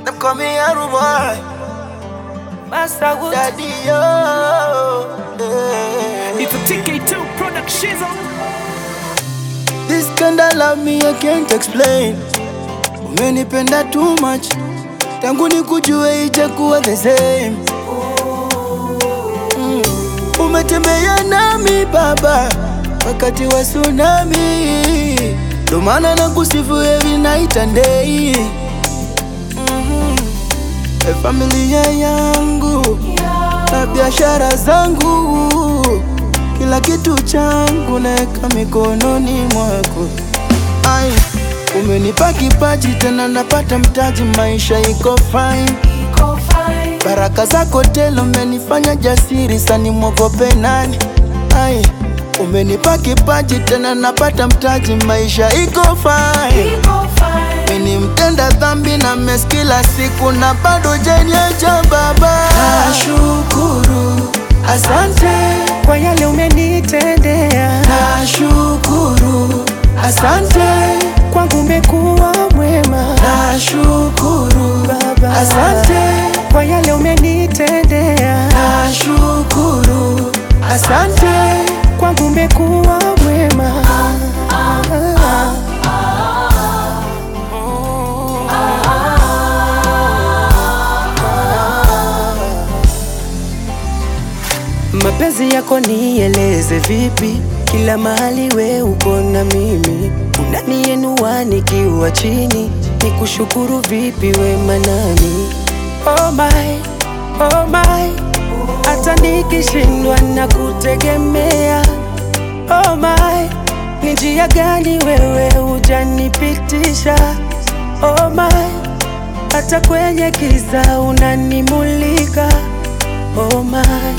Them call me a boy, Master Wood. Daddy, yo. It's a TK2 production. This kind of love me I can't explain. Umenipenda too much, tangu nikujue ijakuwa the same. Umetembea nami baba, wakati wa tsunami. Ndo maana nakusifu every night and day. Familia yangu na biashara zangu, kila kitu changu naeka mikononi mwako. Ai, umenipa kipaji tena napata mtaji, maisha iko fine. Baraka zako tele umenifanya jasiri, sani mwogope nani. Ai, umenipa kipaji tena napata mtaji, maisha iko fine. Mimi mtenda dhambi na mess kila siku na bado janiacha baba. Nashukuru, asante Kwa yale umenitendea. nashukuru, asante Kwangu umekuwa mwema. nashukuru, Baba. asante Kwa yale umenitendea. nashukuru, asante Kwangu umekuwa mwema. Mapenzi yako nieleze vipi? Kila mahali we uko na mimi, unaniinua nikiwa chini, nikushukuru vipi we manani? Oh my, oh my, hata nikishindwa na kutegemea. Oh my, ni njia gani wewe hujanipitisha? Oh my, hata kwenye giza unanimulika. Oh my,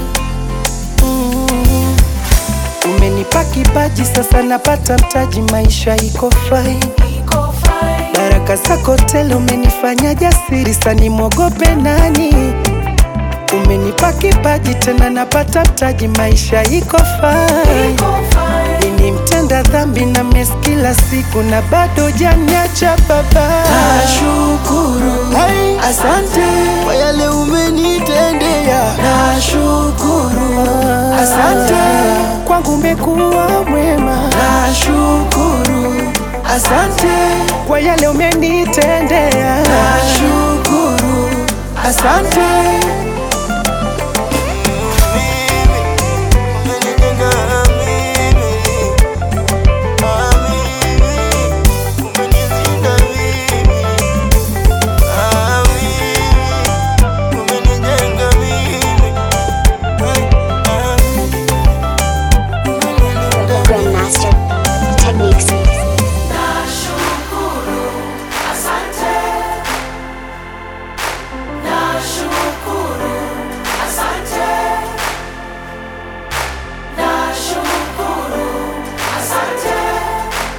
umenipa kipaji sasa napata mtaji, maisha iko fine. Baraka zako tele umenifanya jasiri, sani mwogope nani. Umenipa kipaji tena napata mtaji, maisha iko fine. Mimi mtenda dhambi na mess kila siku na bado janiacha baba. nashukuru, asante kwa yale umenitendea. Nashukuru, asante Kwangu umekuwa mwema. nashukuru, asante Kwa yale umenitendea. nashukuru, asante